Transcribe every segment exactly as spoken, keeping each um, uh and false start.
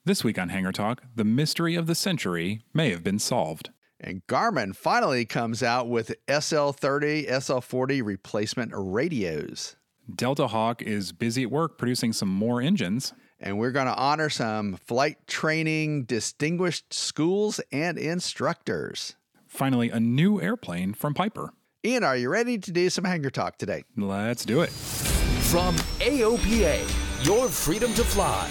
This week on Hangar Talk, the mystery of the century may have been solved. And Garmin finally comes out with S L thirty, S L forty replacement radios. Delta Hawk is busy at work producing some more engines. And we're going to honor some flight training distinguished schools and instructors. Finally, a new airplane from Piper. Ian, are you ready to do some Hangar Talk today? Let's do it. From A O P A, your freedom to fly.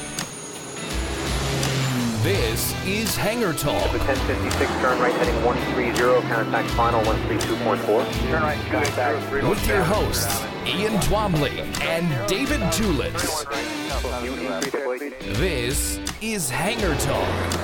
This is Hangar Talk. ten fifty-six, turn right heading one three zero, contact final one three two point four. Turn right, contact. With your hosts, Ian Twombly and David Tulis. This is Hangar Talk.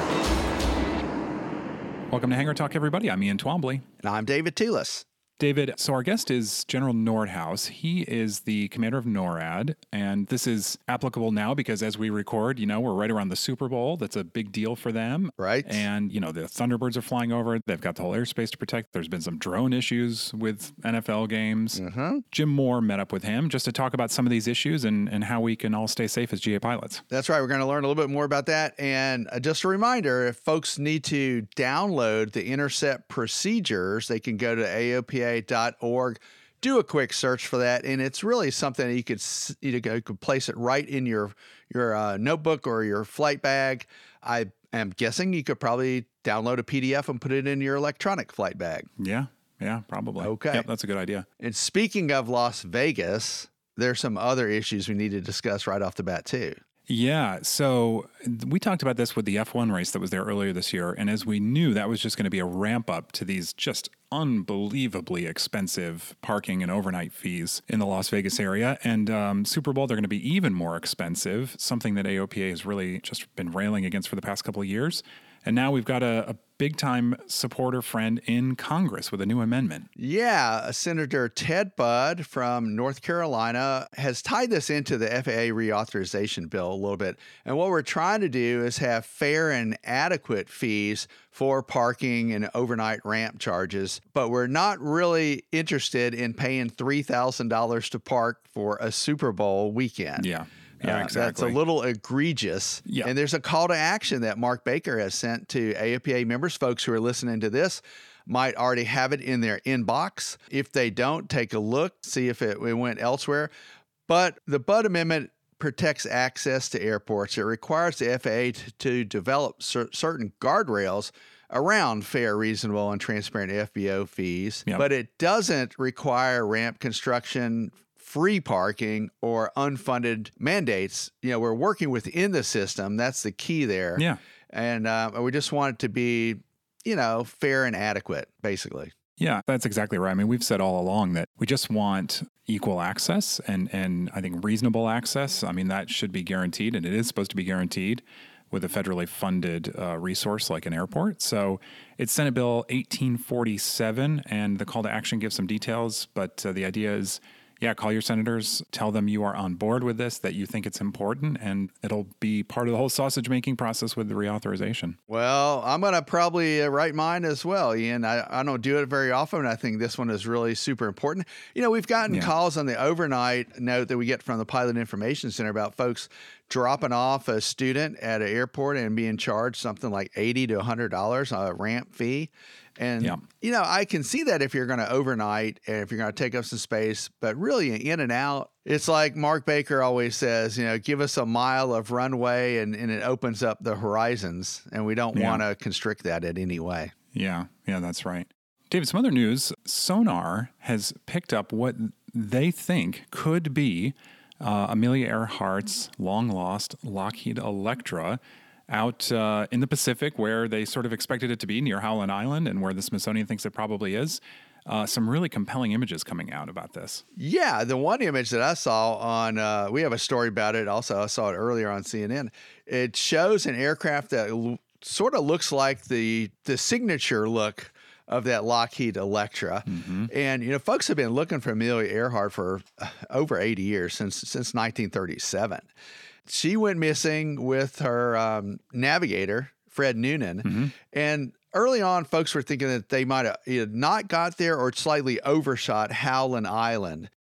Welcome to Hangar Talk, everybody. I'm Ian Twombly. And I'm David Tulis. David, so our guest is General Nordhaus. He is the commander of NORAD, and this is applicable now because as we record, you know, we're right around the Super Bowl. That's a big deal for them. Right. And, you know, the Thunderbirds are flying over. They've got the whole airspace to protect. There's been some drone issues with N F L games. Mm-hmm. Jim Moore met up with him just to talk about some of these issues and, and how we can all stay safe as G A pilots. That's right. We're going to learn a little bit more about that. And uh, just a reminder, if folks need to download the intercept procedures, they can go to A O P A dot org, do a quick search for that, and it's really something that you could you could place it right in your your uh, notebook or your flight bag. I am guessing you could probably download a P D F and put it in your electronic flight bag. Yeah, yeah, probably. Okay. Yep, that's a good idea. And speaking of Las Vegas, there's some other issues we need to discuss right off the bat too. Yeah, so we talked about this with the F one race that was there earlier this year, and as we knew, that was just going to be a ramp up to these just unbelievably expensive parking and overnight fees in the Las Vegas area. And um, Super Bowl, they're going to be even more expensive, something that A O P A has really just been railing against for the past couple of years. And now we've got a, a big-time supporter friend in Congress with a new amendment. Yeah, Senator Ted Budd from North Carolina has tied this into the F A A reauthorization bill a little bit. And what we're trying to do is have fair and adequate fees for parking and overnight ramp charges, but we're not really interested in paying three thousand dollars to park for a Super Bowl weekend. Yeah. Yeah, uh, exactly. That's a little egregious. Yeah. And there's a call to action that Mark Baker has sent to A O P A members. Folks who are listening to this might already have it in their inbox. If they don't, take a look, see if it, it went elsewhere. But the Budd Amendment protects access to airports. It requires the F A A to, to develop cer- certain guardrails around fair, reasonable, and transparent F B O fees. Yep. But it doesn't require ramp construction, free parking, or unfunded mandates. You know, we're working within the system. That's the key there. Yeah. And uh, we just want it to be, you know, fair and adequate, basically. Yeah, that's exactly right. I mean, we've said all along that we just want equal access and, and I think reasonable access. I mean, that should be guaranteed, and it is supposed to be guaranteed with a federally funded uh, resource like an airport. So it's Senate Bill eighteen forty-seven, and the call to action gives some details, but uh, the idea is, yeah, call your senators, tell them you are on board with this, that you think it's important, and it'll be part of the whole sausage-making process with the reauthorization. Well, I'm going to probably uh, write mine as well, Ian. I, I don't do it very often. I think this one is really super important. You know, we've gotten Yeah. calls on the overnight note that we get from the Pilot Information Center about folks dropping off a student at an airport and being charged something like eighty to one hundred dollars a ramp fee. And, Yeah. you know, I can see that if you're going to overnight and if you're going to take up some space, but really in and out, it's like Mark Baker always says, you know, give us a mile of runway and, and it opens up the horizons. And we don't Yeah. want to constrict that in any way. Yeah, yeah, that's right. David, some other news. Sonar has picked up what they think could be uh, Amelia Earhart's long-lost Lockheed Electra out uh, in the Pacific, where they sort of expected it to be, near Howland Island, and where the Smithsonian thinks it probably is. Uh, some really compelling images coming out about this. Yeah, the one image that I saw on, uh, we have a story about it. Also, I saw it earlier on C N N. It shows an aircraft that l- sort of looks like the the signature look of that Lockheed Electra. Mm-hmm. And, you know, folks have been looking for Amelia Earhart for over eighty years, since since nineteen thirty-seven. She went missing with her um, navigator, Fred Noonan. Mm-hmm. And early on, folks were thinking that they might have either not got there or slightly overshot Howland Island.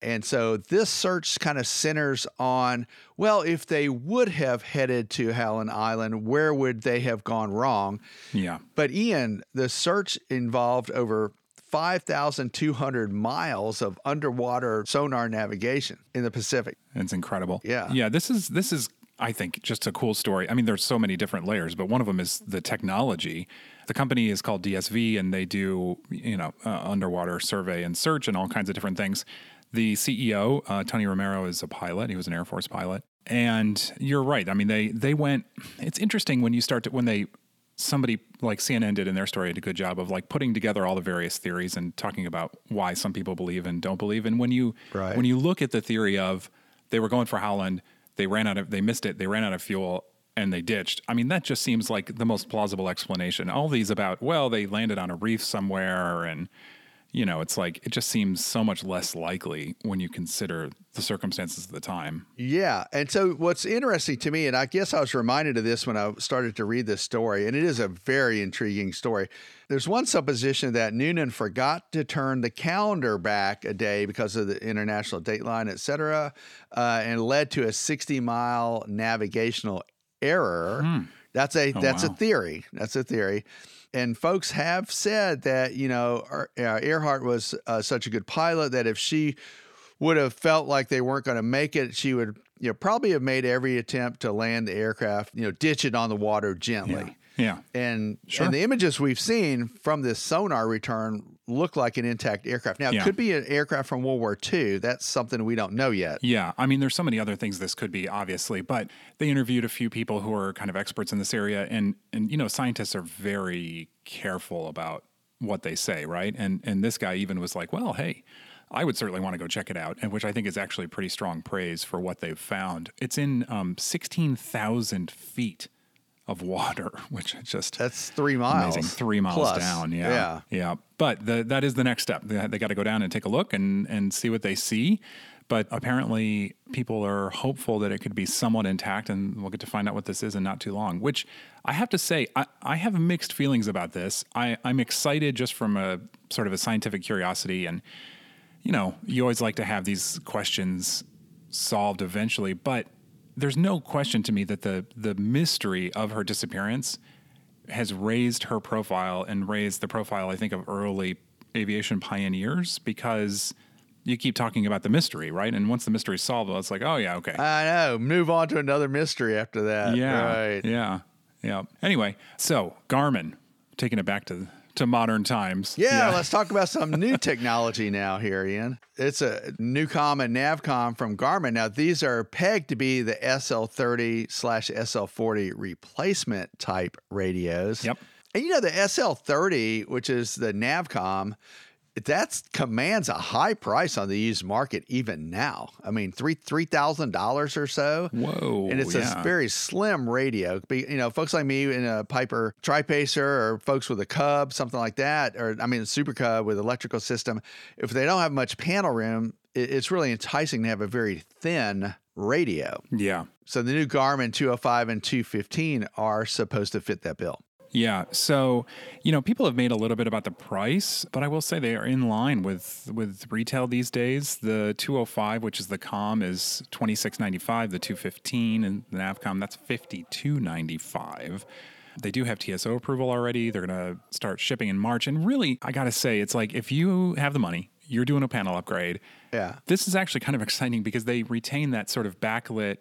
And so this search kind of centers on, well, if they would have headed to Howland Island, where would they have gone wrong? Yeah. But Ian, the search involved over five thousand two hundred miles of underwater sonar navigation in the Pacific. It's incredible. Yeah. Yeah. This is, this is, I think, just a cool story. I mean, there's so many different layers, but one of them is the technology. The company is called D S V, and they do, you know, uh, underwater survey and search and all kinds of different things. The C E O, uh, Tony Romero, is a pilot. He was an Air Force pilot. And you're right. I mean, they they went, it's interesting when you start to, when they, somebody like C N N did in their story, did a good job of like putting together all the various theories and talking about why some people believe and don't believe. And when you, right. when you look at the theory of they were going for Howland, they ran out of, they missed it, they ran out of fuel, and they ditched. I mean, that just seems like the most plausible explanation. All these about, well, they landed on a reef somewhere, and, you know, it's like, it just seems so much less likely when you consider the circumstances of the time. Yeah. And so what's interesting to me, and I guess I was reminded of this when I started to read this story, and it is a very intriguing story. There's one supposition that Noonan forgot to turn the calendar back a day because of the international dateline, et cetera, uh, and led to a sixty mile navigational error. Hmm. That's a, Oh, that's wow. a theory. That's a theory. And folks have said that, you know, uh, Earhart was uh, such a good pilot that if she would have felt like they weren't going to make it, she would, you know, probably have made every attempt to land the aircraft, you know, ditch it on the water gently. Yeah. And, Sure. and the images we've seen from this sonar return look like an intact aircraft. Now, Yeah. it could be an aircraft from World War Two. That's something we don't know yet. Yeah. I mean, there's so many other things this could be, obviously, but they interviewed a few people who are kind of experts in this area. And, and you know, scientists are very careful about what they say, right? And, and this guy even was like, well, hey, I would certainly want to go check it out, and which I think is actually pretty strong praise for what they've found. It's in um, sixteen thousand feet of water, which is just That's three miles. amazing. Three miles plus. down. Yeah. Yeah. Yeah. But the, that is the next step. They, they got to go down and take a look and, and see what they see. But apparently people are hopeful that it could be somewhat intact, and we'll get to find out what this is in not too long, which I have to say, I, I have mixed feelings about this. I, I'm excited just from a sort of a scientific curiosity, and, you know, you always like to have these questions solved eventually, but there's no question to me that the the mystery of her disappearance has raised her profile and raised the profile, I think, of early aviation pioneers, because you keep talking about the mystery, right? And once the mystery is solved, well, it's like, oh, yeah, okay. I know. Move on to another mystery after that. yeah, Right. yeah, yeah. Anyway, so Garmin, taking it back to to modern times. Yeah, let's talk about some new technology now here, Ian. It's a Newcom and Navcom from Garmin. Now, these are pegged to be the S L thirty slash S L forty replacement type radios. Yep. And you know, the S L thirty, which is the Navcom, that commands a high price on the used market even now. I mean, three three thousand dollars or so. Whoa, And it's yeah. a very slim radio. Be- You know, folks like me in a Piper Tri-Pacer, or folks with a Cub, something like that, or I mean, a Super Cub with electrical system. If they don't have much panel room, it- it's really enticing to have a very thin radio. Yeah. So the new Garmin two oh five and two fifteen are supposed to fit that bill. Yeah. So, you know, people have made a little bit about the price, but I will say they are in line with with retail these days. The two oh five, which is the Com, is twenty-six ninety-five. The two fifteen and the Navcom, that's fifty-two ninety-five. They do have T S O approval already. They're going to start shipping in March. And really, I got to say, it's like if you have the money, you're doing a panel upgrade. Yeah. This is actually kind of exciting because they retain that sort of backlit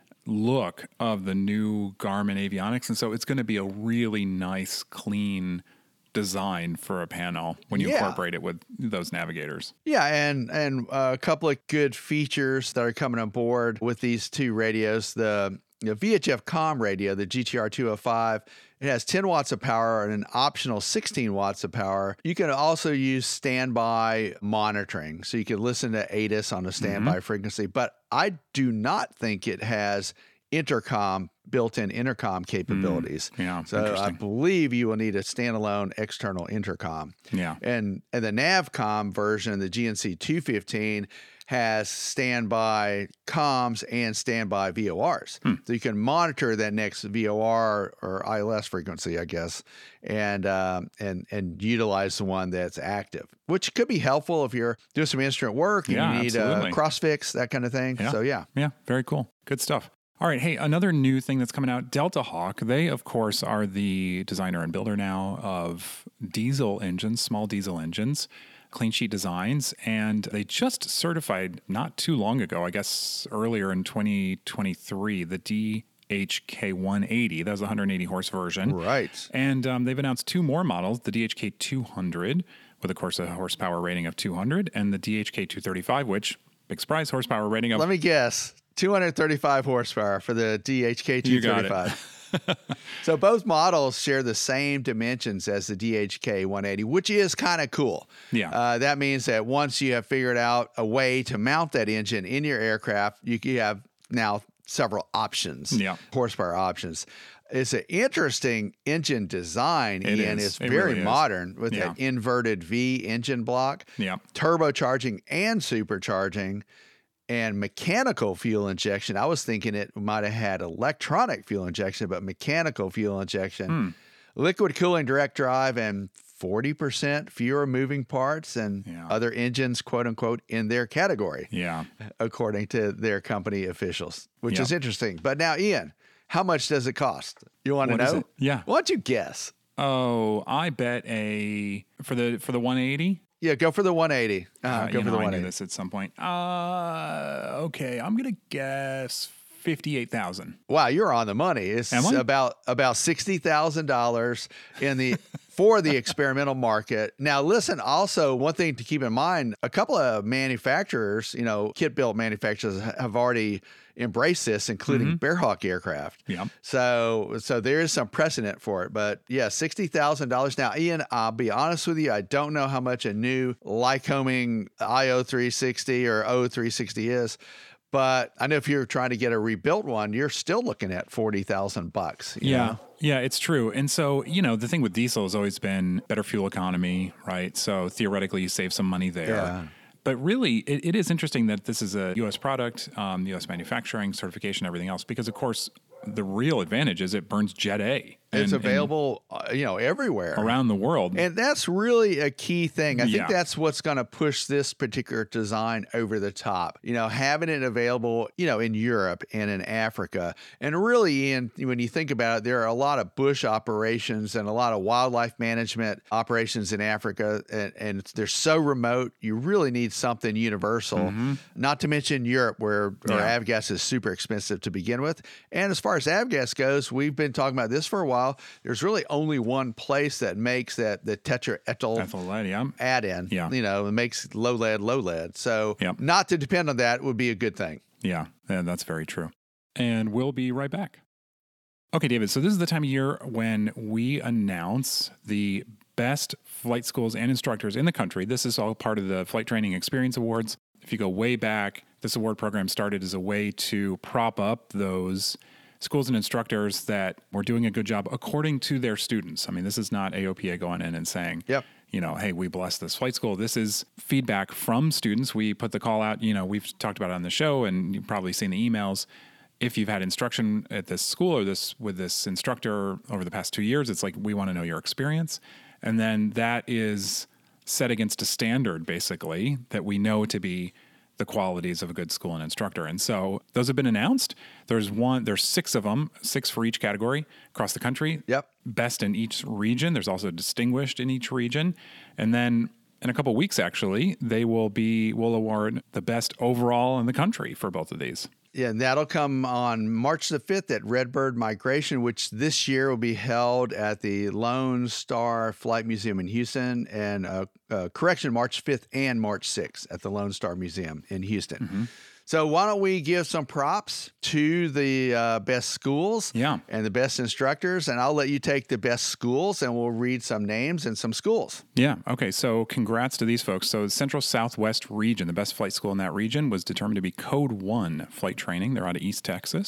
look of the new Garmin avionics. And so it's going to be a really nice, clean design for a panel when you Yeah. incorporate it with those navigators. Yeah, and and a couple of good features that are coming on board with these two radios. The, the V H F Com radio, the G T R two oh five, it has ten watts of power and an optional sixteen watts of power. You can also use standby monitoring, so you can listen to A T I S on a standby frequency, but I do not think it has intercom, built-in intercom capabilities. Mm, yeah, so I interesting. believe you will need a standalone external intercom. Yeah. And and the Navcom version, the G N C two fifteen, has standby comms and standby V O Rs. Hmm. So you can monitor that next V O R or I L S frequency, I guess, and um, and and utilize the one that's active, which could be helpful if you're doing some instrument work and Yeah, you need absolutely. a cross fix, that kind of thing. Yeah. So yeah. Yeah, very cool. Good stuff. All right. Hey, another new thing that's coming out, Delta Hawk. They, of course, are the designer and builder now of diesel engines, small diesel engines, clean sheet designs. And they just certified not too long ago, I guess earlier in twenty twenty-three, the D H K one eighty. That was the one hundred eighty horse version. Right. And um, they've announced two more models, the D H K two hundred, with, of course, a horsepower rating of two hundred, and the D H K two thirty-five, which, big surprise, horsepower rating of... Let me guess. two hundred thirty-five horsepower for the D H K two thirty-five. So both models share the same dimensions as the D H K one eighty, which is kind of cool. Yeah. Uh, that means that once you have figured out a way to mount that engine in your aircraft, you, you have now several options, Yeah. horsepower options. It's an interesting engine design, It Ian. is. It's It very really is. modern with Yeah. that inverted V engine block, Yeah. turbocharging and supercharging, and mechanical fuel injection. I was thinking it might have had electronic fuel injection, but mechanical fuel injection, Hmm. liquid cooling direct drive, and forty percent fewer moving parts and Yeah. other engines, quote unquote, in their category, Yeah. according to their company officials, which Yeah. is interesting. But now, Ian, how much does it cost? You want to What is know? it? Yeah. Why don't you guess? Oh, I bet a for the for the one eighty. Yeah, go for the one eighty. Uh, Uh, go you for know, the I one knew eighty. this at some point. Uh, okay, I'm gonna guess fifty-eight thousand. Wow, you're on the money. It's Am I? about about sixty thousand dollars in the for the experimental market. Now, listen. Also, one thing to keep in mind: a couple of manufacturers, you know, kit built manufacturers, have already embraced this, including Bearhawk Aircraft. Yeah. So, so there is some precedent for it. But yeah, sixty thousand dollars. Now, Ian, I'll be honest with you. I don't know how much a new Lycoming I O three sixty or O three sixty is. But I know if you're trying to get a rebuilt one, you're still looking at forty thousand bucks. you Yeah. know? Yeah, it's true. And so, you know, the thing with diesel has always been better fuel economy, right? So theoretically, you save some money there. Yeah. But really, it, it is interesting that this is a U S product, um, U S manufacturing, certification, everything else, because, of course, the real advantage is it burns Jet A. It's and- and available, uh, you know, everywhere. around the world. And that's really a key thing. I Yeah. think that's what's going to push this particular design over the top. You know, having it available, you know, in Europe and in Africa. And really, in when you think about it, there are a lot of bush operations and a lot of wildlife management operations in Africa. And, and they're so remote, you really need something universal. Not to mention Europe, where, where Yeah. avgas is super expensive to begin with. And as far as avgas goes, we've been talking about this for a while. There's really only one place that makes that the tetraethyl Ethyl lead, yeah. add-in. Yeah. You know, it makes low lead, low lead. So Yep. not to depend on that would be a good thing. Yeah, yeah, that's very true. And we'll be right back. Okay, David, so this is the time of year when we announce the best flight schools and instructors in the country. This is all part of the Flight Training Experience Awards. If you go way back, this award program started as a way to prop up those schools and instructors that were doing a good job according to their students. I mean, this is not A O P A going in and saying, Yep. you know, hey, we bless this flight school. This is feedback from students. We put the call out, you know, we've talked about it on the show and you've probably seen the emails. If you've had instruction at this school or this with this instructor over the past two years, it's like, we want to know your experience. And then that is set against a standard, basically, that we know to be the qualities of a good school and instructor. And so those have been announced. There's one, there's six of them, six for each category across the country. Yep. Best in each region. There's also distinguished in each region. And then in a couple of weeks, actually, they will be, will award the best overall in the country for both of these. Yeah, and that'll come on March the fifth at Redbird Migration, which this year will be held at the Lone Star Flight Museum in Houston, and uh, uh, correction, March fifth and March sixth at the Lone Star Museum in Houston. Mm-hmm. So why don't we give some props to the uh, best schools Yeah. and the best instructors, and I'll let you take the best schools, and we'll read some names and some schools. Yeah. Okay. So congrats to these folks. So the Central Southwest region, the best flight school in that region was determined to be Code One Flight Training. They're out of East Texas.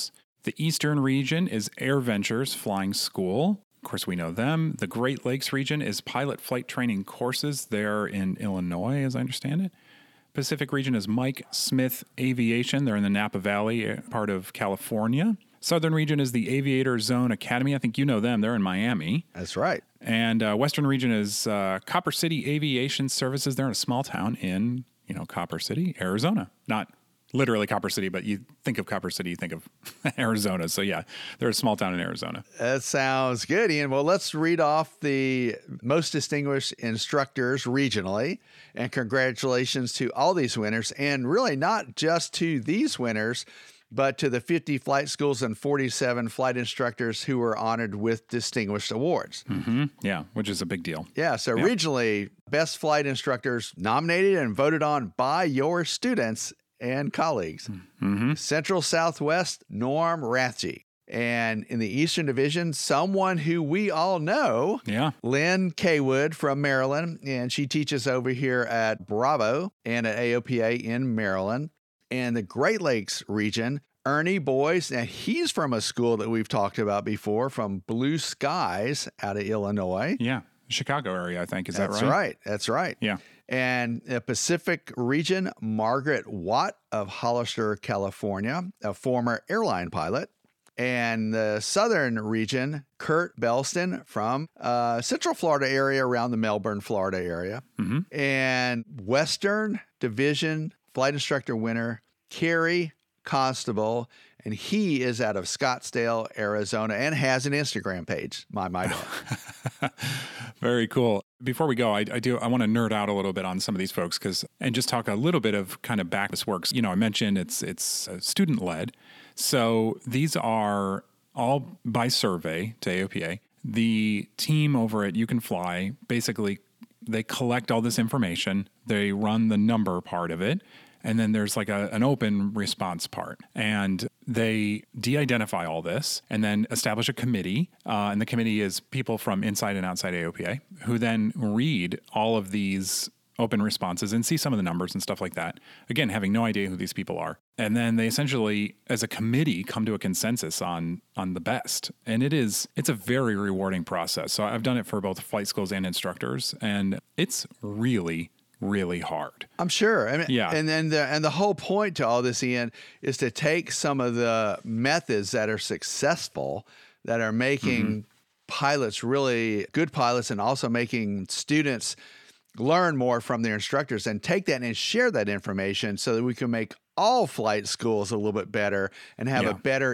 The Eastern region is Air Ventures Flying School. Of course, we know them. The Great Lakes region is Pilot Flight Training Courses there in Illinois, as I understand it. Pacific region is Mike Smith Aviation. They're in the Napa Valley, part of California. Southern region is the Aviator Zone Academy. I think you know them. They're in Miami. That's right. And uh, Western region is uh, Copper City Aviation Services. They're in a small town in, you know, Copper City, Arizona. Not literally Copper City, but you think of Copper City, you think of Arizona. So yeah, they're a small town in Arizona. That sounds good, Ian. Well, let's read off the most distinguished instructors regionally. And congratulations to all these winners. And really not just to these winners, but to the fifty flight schools and forty-seven flight instructors who were honored with distinguished awards. Mm-hmm. Yeah, which is a big deal. Yeah, so Yeah. regionally, best flight instructors nominated and voted on by your students and colleagues. Mm-hmm. Central Southwest, Norm Rathje. And in the Eastern Division, someone who we all know, Yeah. Lynn Kaywood from Maryland, and she teaches over here at Bravo and at A O P A in Maryland. And the Great Lakes region, Ernie Boyce, and he's from a school that we've talked about before, from Blue Skies out of Illinois. Yeah. Chicago area, I think. Is That's that right? right. That's right. Yeah. And the Pacific region, Margaret Watt of Hollister, California, a former airline pilot. And the Southern region, Kurt Belston from uh, Central Florida area around the Melbourne, Florida area. Mm-hmm. And Western Division flight instructor winner, Kerry Constable, and he is out of Scottsdale, Arizona, and has an Instagram page, my might add. Very cool. Before we go, I, I do I want to nerd out a little bit on some of these folks because and just talk a little bit of kind of back this works. You know, I mentioned it's it's uh, student led, so these are all by survey to A O P A. The team over at You Can Fly basically they collect all this information, they run the number part of it. And then there's like a, an open response part. And they de-identify all this and then establish a committee. Uh, and the committee is people from inside and outside A O P A who then read all of these open responses and see some of the numbers and stuff like that. Again, having no idea who these people are. And then they essentially, as a committee, come to a consensus on on the best. And it is, it's a very rewarding process. So I've done it for both flight schools and instructors. And it's really really hard. I'm sure. I mean, Yeah. And then the and the whole point to all this, Ian, is to take some of the methods that are successful, that are making Mm-hmm. pilots really good pilots, and also making students learn more from their instructors, and take that and share that information so that we can make all flight schools a little bit better and have Yeah. a better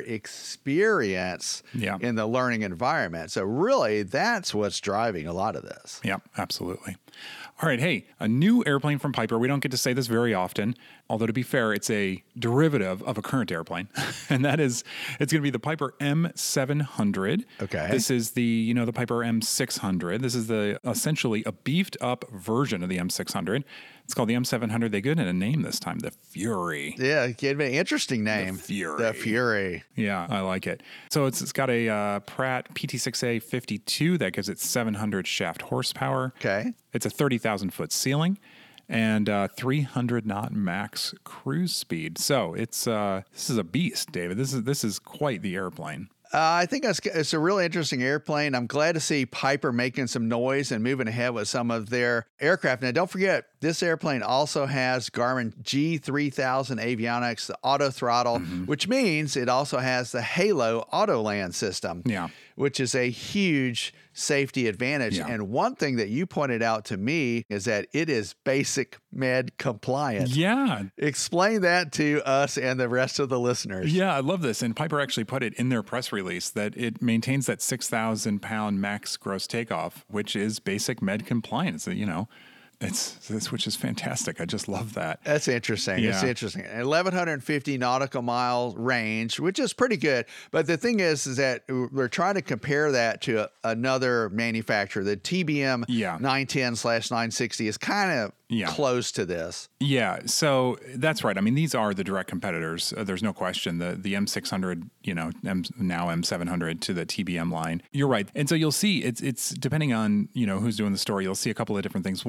experience Yeah. in the learning environment. So really, that's what's driving a lot of this. Yeah, absolutely. All right. Hey, a new airplane from Piper. We don't get to say this very often, although to be fair, it's a derivative of a current airplane. And that is, it's going to be the Piper M seven hundred. Okay. This is the, you know, the Piper M six hundred. This is the essentially a beefed up version of the M six hundred. It's called the M seven hundred. They give it a name this time, the Fury. Yeah, it gave it an interesting name. Fury. The Fury. Yeah, I like it. So it's, it's got a uh, Pratt P T six A fifty-two that gives it seven hundred shaft horsepower. Okay. It's a thirty thousand foot ceiling and uh, three hundred knot max cruise speed. So it's uh, this is a beast, David. This is this is quite the airplane. Uh, I think it's, it's a really interesting airplane. I'm glad to see Piper making some noise and moving ahead with some of their aircraft. Now, don't forget, this airplane also has Garmin G three thousand avionics, the auto throttle, Mm-hmm. which means it also has the Halo auto land system, Yeah. which is a huge safety advantage. Yeah. And one thing that you pointed out to me is that it is basic med compliant. Yeah. Explain that to us and the rest of the listeners. Yeah, I love this. And Piper actually put it in their press release that it maintains that six thousand pound max gross takeoff, which is basic med compliance. You know, it's, it's which is fantastic. I just love that. That's interesting. It's Yeah. interesting. eleven fifty nautical mile range, which is pretty good. But the thing is, is that we're trying to compare that to another manufacturer. The T B M Yeah. nine ten slash nine sixty is kind of Yeah. close to this. Yeah, so that's right. I mean, these are the direct competitors. Uh, there's no question. The the M six hundred, you know, M, now M seven hundred to the T B M line. You're right. And so you'll see it's it's depending on, you know, who's doing the story, you'll see a couple of different things. One says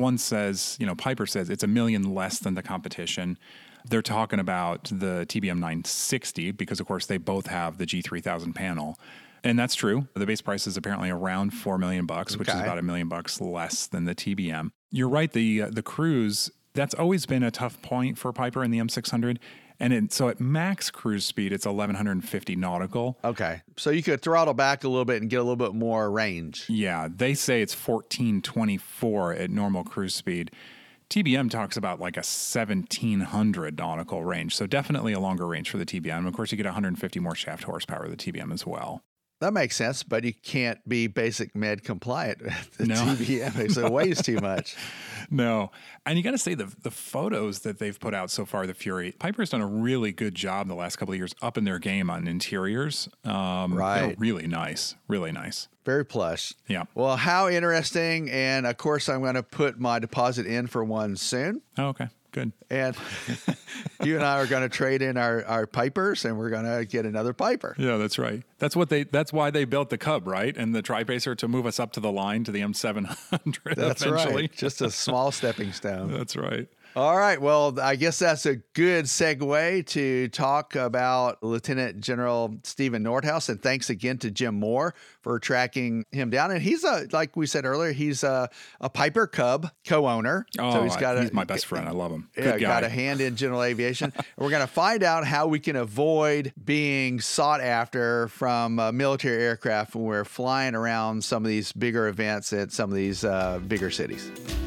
says, you know, Piper says it's a million less than the competition. They're talking about the T B M nine sixty because, of course, they both have the G three thousand panel. And that's true. The base price is apparently around four million bucks, which Okay. is about a million bucks less than the T B M. You're right. The uh, the cruise, that's always been a tough point for Piper in the M six hundred. And it, so at max cruise speed, it's eleven fifty nautical. Okay. So you could throttle back a little bit and get a little bit more range. Yeah, they say it's fourteen twenty-four at normal cruise speed. T B M talks about like a seventeen hundred nautical range. So definitely a longer range for the T B M. Of course, you get one hundred fifty more shaft horsepower of the T B M as well. That makes sense, but you can't be basic med compliant with the No. T B M. It weighs too much. No. And you got to say the the photos that they've put out so far, the Fury, Piper's done a really good job the last couple of years up in their game on interiors. Um, Right. They're really nice. Really nice. Very plush. Yeah. Well, how interesting. And of course, I'm going to put my deposit in for one soon. Oh, okay. Good. And you and I are going to trade in our, our Pipers, and we're going to get another Piper. Yeah, that's right. That's what they. That's why they built the Cub, right? And the Tri-Pacer to move us up to the line to the M seven hundred. That's eventually. right. Just a small stepping stone. That's right. All right. Well, I guess that's a good segue to talk about Lieutenant General Stephen Nordhaus. And thanks again to Jim Moore for tracking him down. And he's a, like we said earlier, he's a, a Piper Cub co-owner. Oh, so he's got he's a, my best friend. I love him. Good Yeah, guy. got a hand in general aviation. And we're going to find out how we can avoid being sought after from uh, military aircraft when we're flying around some of these bigger events at some of these uh, bigger cities.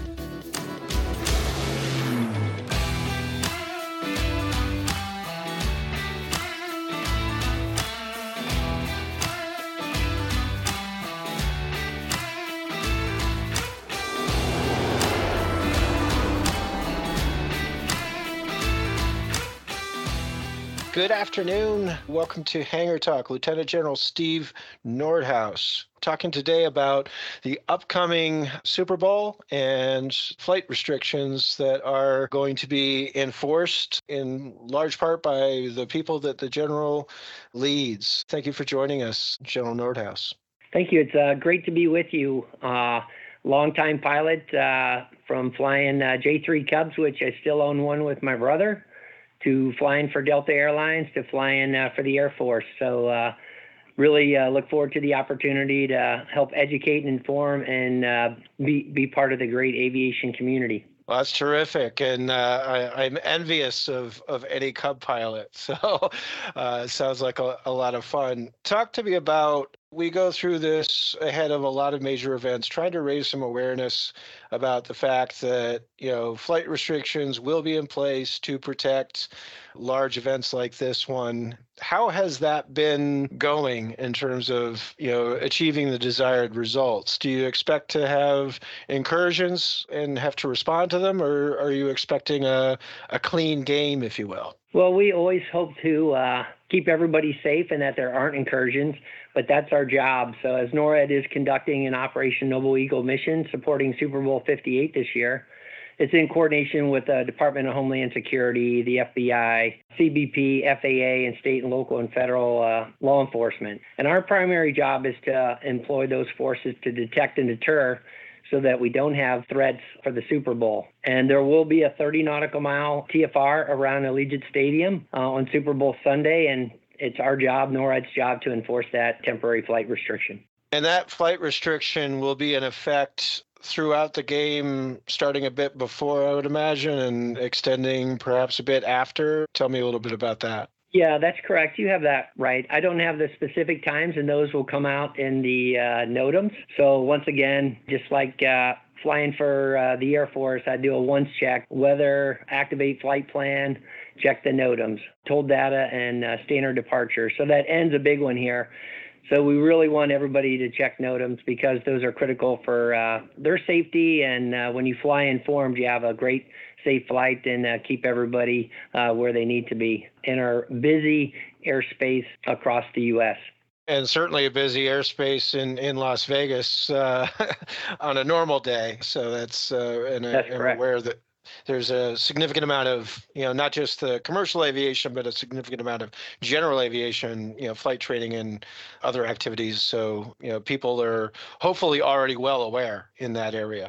Good afternoon. Welcome to Hangar Talk. Lieutenant General Steve Nordhaus talking today about the upcoming Super Bowl and flight restrictions that are going to be enforced in large part by the people that the General leads. Thank you for joining us, General Nordhaus. Thank you. It's uh, great to be with you. Uh, longtime pilot uh, from flying uh, J three Cubs, which I still own one with my brother, to flying for Delta Airlines, to flying uh, for the Air Force. So uh, really uh, look forward to the opportunity to help educate and inform and uh, be, be part of the great aviation community. Well, that's terrific, and uh, I, I'm envious of, of any Cub pilot. So uh, it sounds like a, a lot of fun. Talk to me about, we go through this ahead of a lot of major events, trying to raise some awareness about the fact that, you know, flight restrictions will be in place to protect large events like this one. How has that been going in terms of, you know, achieving the desired results? Do you expect to have incursions and have to respond to them, or are you expecting a, a clean game, if you will? Well, we always hope to uh, keep everybody safe and that there aren't incursions, but that's our job. So as NORAD is conducting an Operation Noble Eagle mission supporting Super Bowl fifty-eight this year, it's in coordination with the Department of Homeland Security, the F B I, C B P, F A A, and state and local and federal uh, law enforcement. And our primary job is to employ those forces to detect and deter so that we don't have threats for the Super Bowl. And there will be a thirty nautical mile T F R around Allegiant Stadium uh, on Super Bowl Sunday, and it's our job, NORAD's job, to enforce that temporary flight restriction. And that flight restriction will be in effect throughout the game, starting a bit before, I would imagine, and extending perhaps a bit after. Tell me a little bit about that. Yeah, that's correct. You have that right. I don't have the specific times, and those will come out in the uh, NOTAMs. So once again, just like uh, flying for uh, the Air Force, I do a once check, weather, activate flight plan, check the NOTAMs, told data, and uh, standard departure. So that ends a big one here. So we really want everybody to check NOTAMs because those are critical for uh, their safety. And uh, when you fly informed, you have a great safe flight and uh, keep everybody uh, where they need to be in our busy airspace across the U S. And certainly a busy airspace in, in Las Vegas uh, on a normal day. So that's, uh, and That's I'm correct. aware that there's a significant amount of, you know, not just the commercial aviation, but a significant amount of general aviation, you know, flight training and other activities. So, you know, people are hopefully already well aware in that area.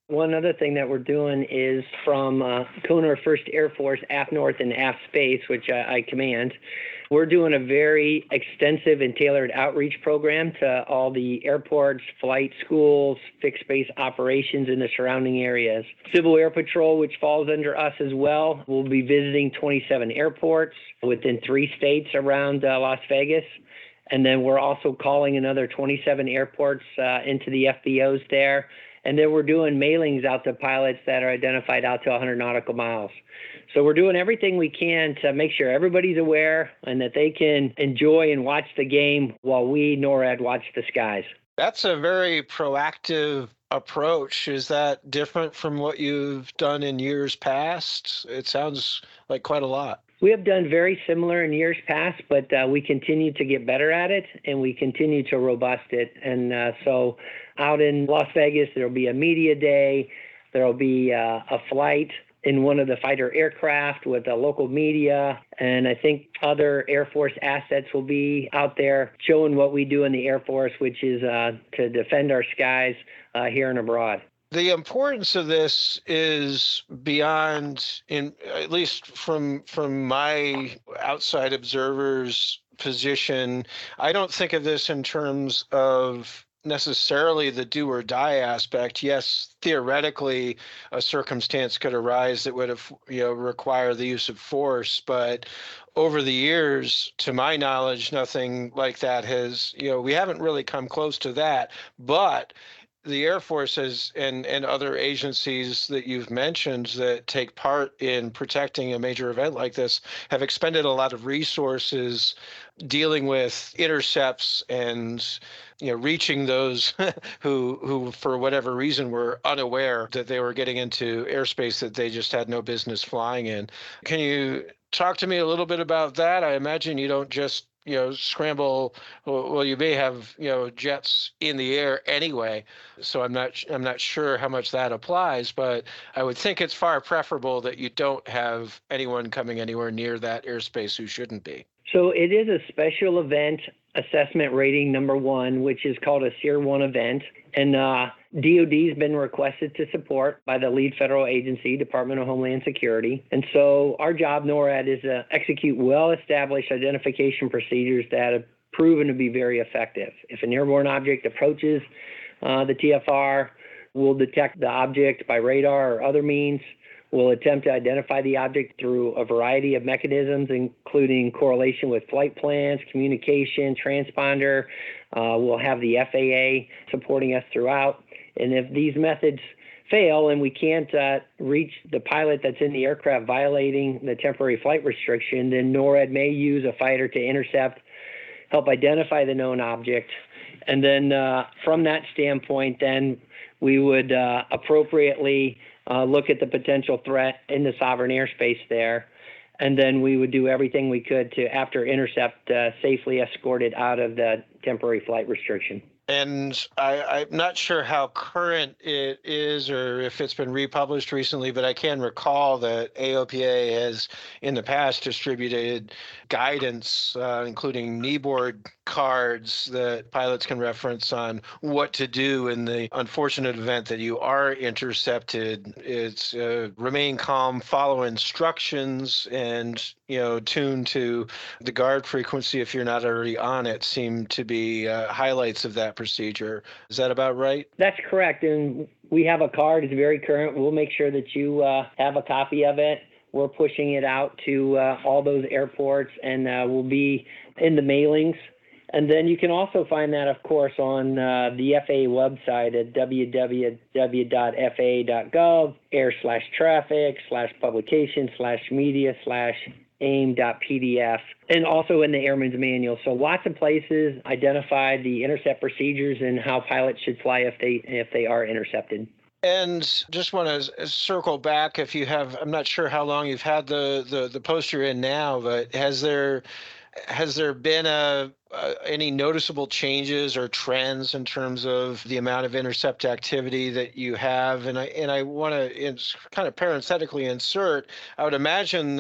One other thing that we're doing is from uh, Kona First Air Force, A F North and A F Space, which I, I command. We're doing a very extensive and tailored outreach program to all the airports, flight schools, fixed base operations in the surrounding areas. Civil Air Patrol, which falls under us as well, will be visiting twenty-seven airports within three states around uh, Las Vegas. And then we're also calling another twenty-seven airports uh, into the F B Os there. And then we're doing mailings out to pilots that are identified out to one hundred nautical miles. So we're doing everything we can to make sure everybody's aware and that they can enjoy and watch the game while we, NORAD, watch the skies. That's a very proactive approach. Is that different from what you've done in years past? It sounds like quite a lot. We have done very similar in years past, but uh, we continue to get better at it, and we continue to robust it. And uh, so out in Las Vegas, there'll be a media day. There'll be uh, a flight in one of the fighter aircraft with the local media. And I think other Air Force assets will be out there showing what we do in the Air Force, which is uh, to defend our skies uh, here and abroad. The importance of this is beyond, in at least from from my outside observer's position. I don't think of this in terms of necessarily the do or die aspect. Yes, theoretically, a circumstance could arise that would have, you know, require the use of force, but over the years, to my knowledge, nothing like that has, you know, we haven't really come close to that. But the Air Force has, and, and other agencies that you've mentioned that take part in protecting a major event like this have expended a lot of resources dealing with intercepts and, you know, reaching those who, who for whatever reason were unaware that they were getting into airspace that they just had no business flying in. Can you talk to me a little bit about that? I imagine you don't just, you know, scramble. Well, you may have, you know, jets in the air anyway. So I'm not, I'm not sure how much that applies, but I would think it's far preferable that you don't have anyone coming anywhere near that airspace who shouldn't be. So it is a special event assessment rating number one, which is called a Tier one event. And uh, D O D has been requested to support by the lead federal agency, Department of Homeland Security. And so our job, NORAD, is to execute well-established identification procedures that have proven to be very effective. If an airborne object approaches uh, the T F R, we'll detect the object by radar or other means. We'll attempt to identify the object through a variety of mechanisms, including correlation with flight plans, communication, transponder. Uh, we'll have the F A A supporting us throughout. And if these methods fail and we can't uh, reach the pilot that's in the aircraft violating the temporary flight restriction, then NORAD may use a fighter to intercept, help identify the known object. And then uh, from that standpoint, then we would uh, appropriately Uh, look at the potential threat in the sovereign airspace there, and then we would do everything we could to, after intercept, uh, safely escort it out of the temporary flight restriction. And I, I'm not sure how current it is or if it's been republished recently, but I can recall that A O P A has in the past distributed guidance, uh, including kneeboard cards that pilots can reference on what to do in the unfortunate event that you are intercepted. It's uh, remain calm, follow instructions, and, you know, tune to the guard frequency if you're not already on it seem to be uh, highlights of that procedure. Is that about right? That's correct. And we have a card. It's very current. We'll make sure that you uh, have a copy of it. We're pushing it out to uh, all those airports, and uh, we'll be in the mailings. And then you can also find that, of course, on uh, the F A A website at w w w dot f a a dot gov, air slash traffic, slash publication, slash media, slash aim dot p d f, and also in the Airman's Manual. So lots of places identify the intercept procedures and how pilots should fly if they if they are intercepted. And just want to circle back, if you have, I'm not sure how long you've had the, the, the post you're in now, but has there has there been a, uh, any noticeable changes or trends in terms of the amount of intercept activity that you have? And I and I want to kind of parenthetically insert, I would imagine that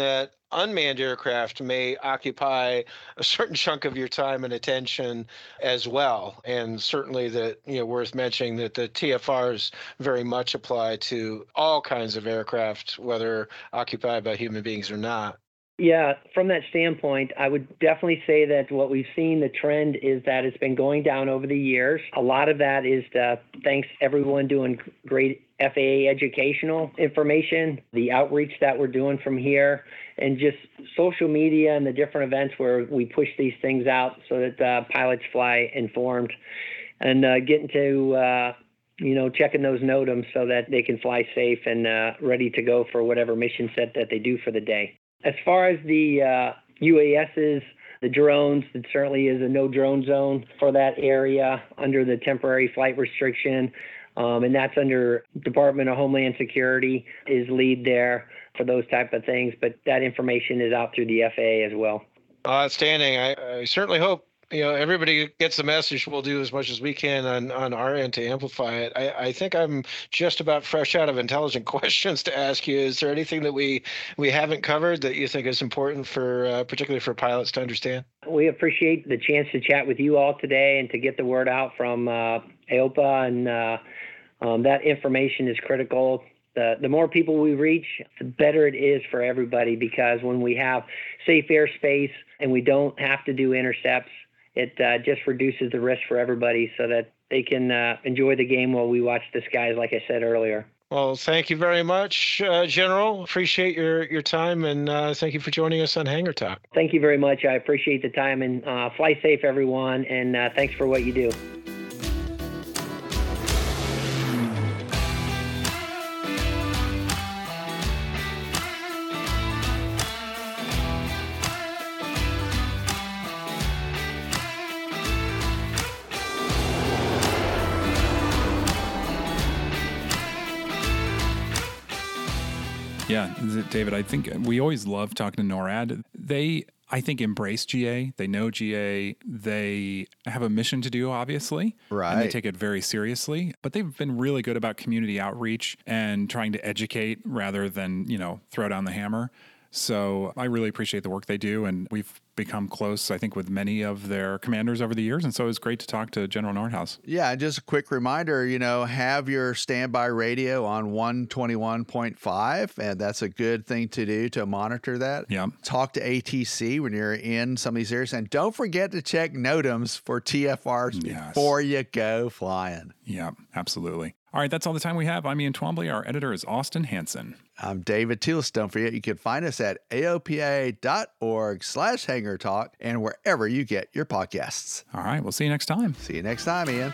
unmanned aircraft may occupy a certain chunk of your time and attention as well. And certainly that, you know, worth mentioning that the T F Rs very much apply to all kinds of aircraft, whether occupied by human beings or not. Yeah, from that standpoint, I would definitely say that what we've seen, the trend is that it's been going down over the years. A lot of that is uh, thanks everyone doing great F A A educational information, the outreach that we're doing from here, and just social media and the different events where we push these things out so that uh, pilots fly informed and uh, getting to, uh, you know, checking those NOTAMs so that they can fly safe and uh, ready to go for whatever mission set that they do for the day. As far as the uh, U A Ss, the drones, it certainly is a no drone zone for that area under the temporary flight restriction. Um, and that's under Department of Homeland Security is lead there for those type of things. But that information is out through the F A A as well. Outstanding. I, I certainly hope, you know, everybody gets the message. We'll do as much as we can on, on our end to amplify it. I, I think I'm just about fresh out of intelligent questions to ask you. Is there anything that we, we haven't covered that you think is important for, uh, particularly for pilots to understand? We appreciate the chance to chat with you all today and to get the word out from uh, A O P A, and uh, um, that information is critical. The, the more people we reach, the better it is for everybody, because when we have safe airspace and we don't have to do intercepts, it uh, just reduces the risk for everybody so that they can uh, enjoy the game while we watch the skies, like I said earlier. Well, thank you very much, uh, General. Appreciate your, your time, and uh, thank you for joining us on Hangar Talk. Thank you very much. I appreciate the time, and uh, fly safe, everyone, and uh, thanks for what you do. Yeah, David, I think we always love talking to NORAD. They, I think, embrace G A. They know G A. They have a mission to do, obviously. Right. And they take it very seriously. But they've been really good about community outreach and trying to educate rather than, you know, throw down the hammer. So I really appreciate the work they do. And we've become close, I think, with many of their commanders over the years. And so it was great to talk to General Nordhaus. Yeah, and just a quick reminder, you know, have your standby radio on one twenty-one point five, and that's a good thing to do to monitor that. Yeah. Talk to A T C when you're in some of these areas, and don't forget to check NOTAMs for T F Rs Yes. before you go flying. Yeah, absolutely. All right, that's all the time we have. I'm Ian Twombly. Our editor is Austin Hanson. I'm David Tulis. Don't forget, you can find us at A O P A dot org slash Hangar Talk and wherever you get your podcasts. All right, we'll see you next time. See you next time, Ian.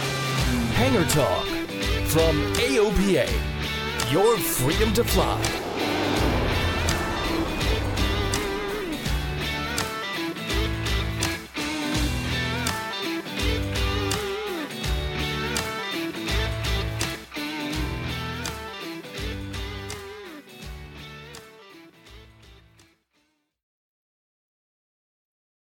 Hangar Talk from A O P A, your freedom to fly.